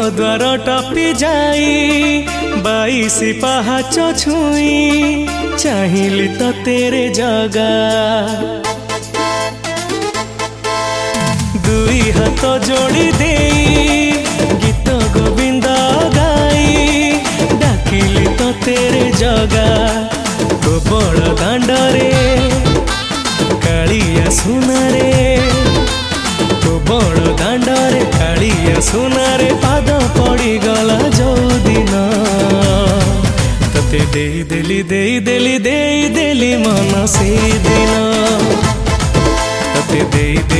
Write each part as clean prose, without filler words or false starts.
द्वार टपी जाई 22 पहाच छुई चाहिली तो तेरे जगा दुई हाथ जोड़ी दे गीत गोविंद गाई डाकिली तो तेरे जगा तो बड़ दांडरे कालिया सुनारे तो बड़ दांडरे कालिया सुनारे पाद पड़ी गला जो दिन तते देली मन से दिन तते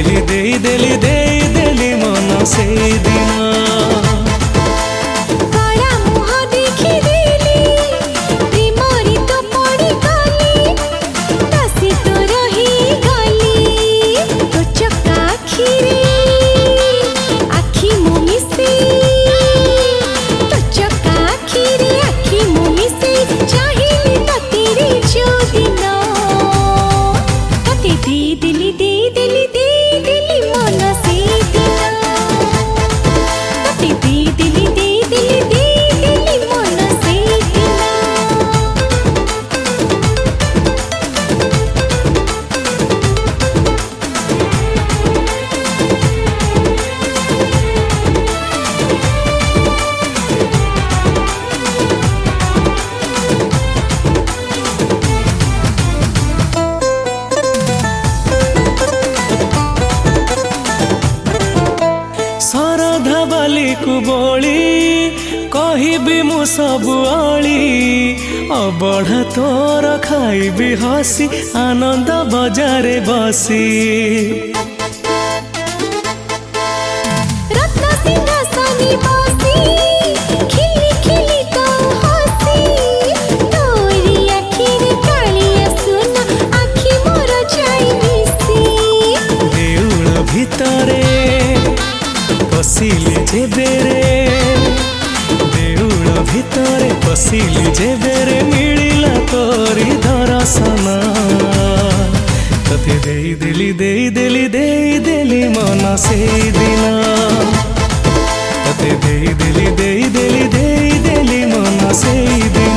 देली मन से दिन को बोली कहबी मु सब अली अबढ़ा तोर खाइबी हसी आनंद बजारे बसी देउल भितरे पसिली जे बेरे देउल भितरे पसिली जे बेरे मिलिला तोरी दर्शन तते देली मन से दिन तते देली मन से दिन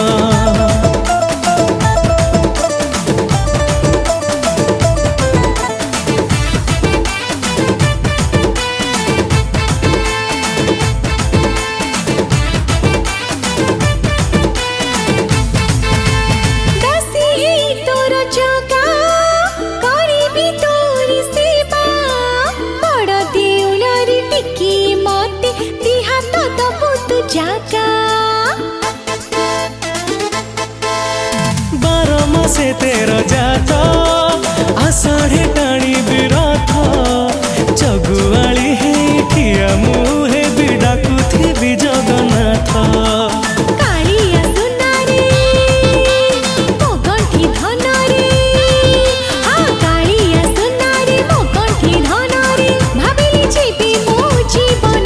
से तेरो जाता आषाढ़े टाणी बिरथ जगुआली हे ठिया मुहे बिडाकु थी जगन्नाथ कालिया सुनारे मो गंठी धनरे हाँ कालिया सुनारे मो गंठी धनरे भाबिली जीवी मो जीवन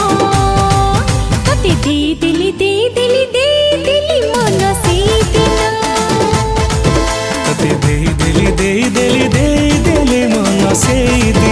तते देली मन से दिन देली मन से